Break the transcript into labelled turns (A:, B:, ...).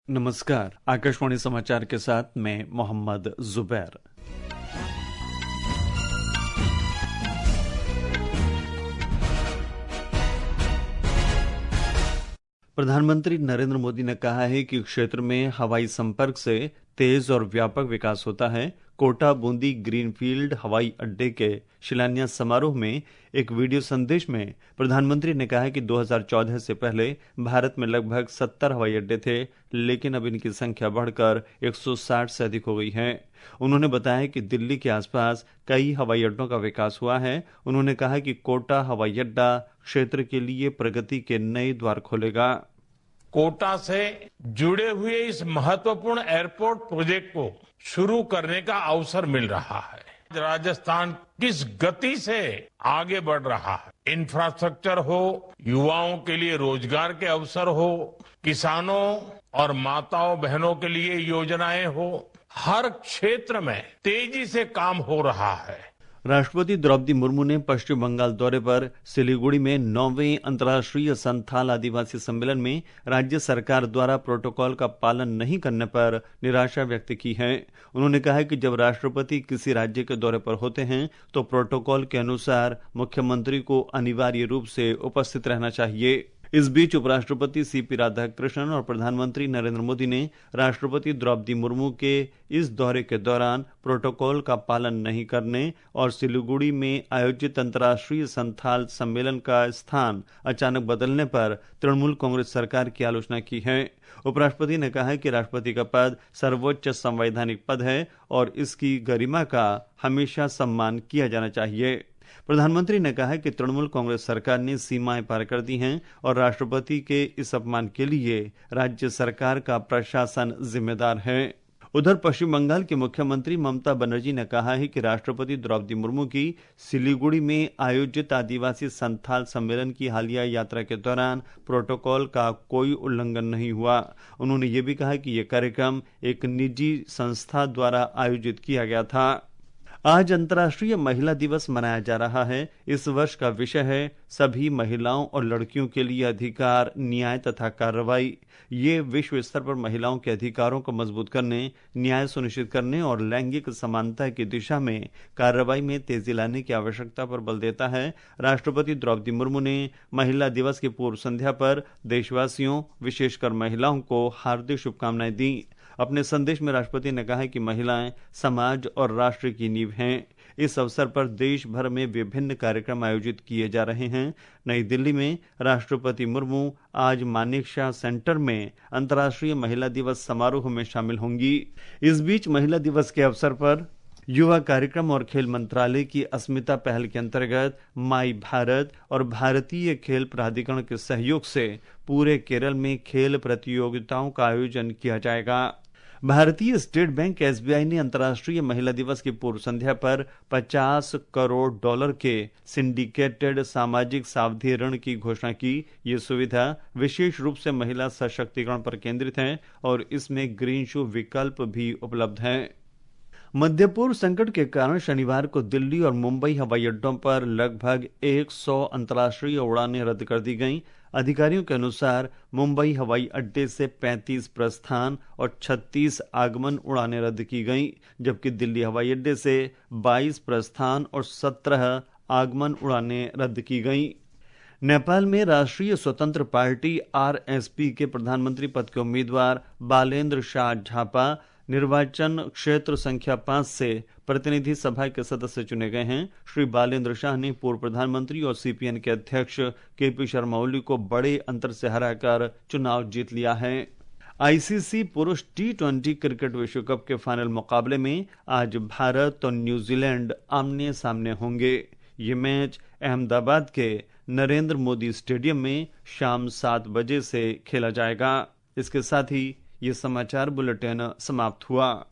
A: नमस्कार, आकाशवाणी समाचार के साथ मैं मोहम्मद जुबैर। प्रधानमंत्री नरेंद्र मोदी ने कहा है कि क्षेत्र में हवाई संपर्क से तेज और व्यापक विकास होता है। कोटा बूंदी ग्रीनफील्ड हवाई अड्डे के शिलान्यास समारोह में एक वीडियो संदेश में प्रधानमंत्री ने कहा कि 2014 से पहले भारत में लगभग 70 हवाई अड्डे थे, लेकिन अब इनकी संख्या बढ़कर 160 से अधिक हो गई है। उन्होंने बताया कि दिल्ली के आसपास कई हवाई अड्डों का विकास हुआ है। उन्होंने कहा कि कोटा हवाई अड्डा क्षेत्र के लिए प्रगति के नए द्वार खोलेगा।
B: कोटा से जुड़े हुए इस महत्वपूर्ण एयरपोर्ट प्रोजेक्ट को शुरू करने का अवसर मिल रहा है। राजस्थान किस गति से आगे बढ़ रहा है, इंफ्रास्ट्रक्चर हो, युवाओं के लिए रोजगार के अवसर हो, किसानों और माताओं बहनों के लिए योजनाएं हो, हर क्षेत्र में तेजी से काम हो रहा है।
A: राष्ट्रपति द्रौपदी मुर्मू ने पश्चिम बंगाल दौरे पर सिलीगुड़ी में 9वें अंतर्राष्ट्रीय संथाल आदिवासी सम्मेलन में राज्य सरकार द्वारा प्रोटोकॉल का पालन नहीं करने पर निराशा व्यक्त की है। उन्होंने कहा कि जब राष्ट्रपति किसी राज्य के दौरे पर होते हैं तो प्रोटोकॉल के अनुसार मुख्यमंत्री को अनिवार्य रूप से उपस्थित रहना चाहिए। इस बीच उपराष्ट्रपति सीपी राधाकृष्णन और प्रधानमंत्री नरेंद्र मोदी ने राष्ट्रपति द्रौपदी मुर्मू के इस दौरे के दौरान प्रोटोकॉल का पालन नहीं करने और सिलीगुड़ी में आयोजित अंतर्राष्ट्रीय संथाल सम्मेलन का स्थान अचानक बदलने पर तृणमूल कांग्रेस सरकार की आलोचना की है। उपराष्ट्रपति ने कहा कि राष्ट्रपति का पद सर्वोच्च संवैधानिक पद है और इसकी गरिमा का हमेशा सम्मान किया जाना चाहिए। प्रधानमंत्री ने कहा कि तृणमूल कांग्रेस सरकार ने सीमाएं पार कर दी हैं और राष्ट्रपति के इस अपमान के लिए राज्य सरकार का प्रशासन जिम्मेदार है। उधर पश्चिम बंगाल की मुख्यमंत्री ममता बनर्जी ने कहा है कि राष्ट्रपति द्रौपदी मुर्मू की सिलीगुड़ी में आयोजित आदिवासी संथाल सम्मेलन की हालिया यात्रा के दौरान प्रोटोकॉल का कोई उल्लंघन नहीं हुआ। उन्होंने ये भी कहा कि यह कार्यक्रम एक निजी संस्था द्वारा आयोजित किया गया था। आज अंतर्राष्ट्रीय महिला दिवस मनाया जा रहा है। इस वर्ष का विषय है सभी महिलाओं और लड़कियों के लिए अधिकार, न्याय तथा कार्रवाई। ये विश्व स्तर पर महिलाओं के अधिकारों को मजबूत करने, न्याय सुनिश्चित करने और लैंगिक समानता की दिशा में कार्रवाई में तेजी लाने की आवश्यकता पर बल देता है। राष्ट्रपति द्रौपदी मुर्मू ने महिला दिवस की पूर्व संध्या पर देशवासियों, विशेषकर महिलाओं को हार्दिक शुभकामनाएं दी। अपने संदेश में राष्ट्रपति ने कहा कि महिलाएं समाज और राष्ट्र की नींव हैं। इस अवसर पर देश भर में विभिन्न कार्यक्रम आयोजित किए जा रहे हैं। नई दिल्ली में राष्ट्रपति मुर्मू आज मानेकशॉ सेंटर में अंतर्राष्ट्रीय महिला दिवस समारोह में शामिल होंगी। इस बीच महिला दिवस के अवसर पर युवा कार्यक्रम और खेल मंत्रालय की अस्मिता पहल के अंतर्गत माई भारत और भारतीय खेल प्राधिकरण के सहयोग से पूरे केरल में खेल प्रतियोगिताओं का आयोजन किया जाएगा। भारतीय स्टेट बैंक एसबीआई ने अंतर्राष्ट्रीय महिला दिवस की पूर्व संध्या पर $50 करोड़ के सिंडिकेटेड सामाजिक सावधि ऋण की घोषणा की। ये सुविधा विशेष रूप से महिला सशक्तिकरण पर केंद्रित है और इसमें ग्रीन शू विकल्प भी उपलब्ध है। मध्य पूर्व संकट के कारण शनिवार को दिल्ली और मुंबई हवाई अड्डों पर लगभग 100 अंतर्राष्ट्रीय उड़ानें रद्द कर दी गईं। अधिकारियों के अनुसार मुंबई हवाई अड्डे से 35 प्रस्थान और 36 आगमन उड़ानें रद्द की गईं, जबकि दिल्ली हवाई अड्डे से 22 प्रस्थान और 17 आगमन उड़ानें रद्द की गईं। नेपाल में राष्ट्रीय स्वतंत्र पार्टी आरएसपी के प्रधानमंत्री पद के उम्मीदवार बालेन्द्र शाह झापा निर्वाचन क्षेत्र संख्या 5 से प्रतिनिधि सभा के सदस्य चुने गए हैं। श्री बालेन्द्र शाह ने पूर्व प्रधानमंत्री और सीपीएन के अध्यक्ष केपी शर्मा ओली को बड़े अंतर से हराकर चुनाव जीत लिया है। आईसीसी पुरुष टी20 क्रिकेट विश्व कप के फाइनल मुकाबले में आज भारत और न्यूजीलैंड आमने सामने होंगे। ये मैच अहमदाबाद के नरेंद्र मोदी स्टेडियम में शाम 7 बजे से खेला जाएगा। इसके साथ ही ये समाचार बुलेटिन समाप्त हुआ।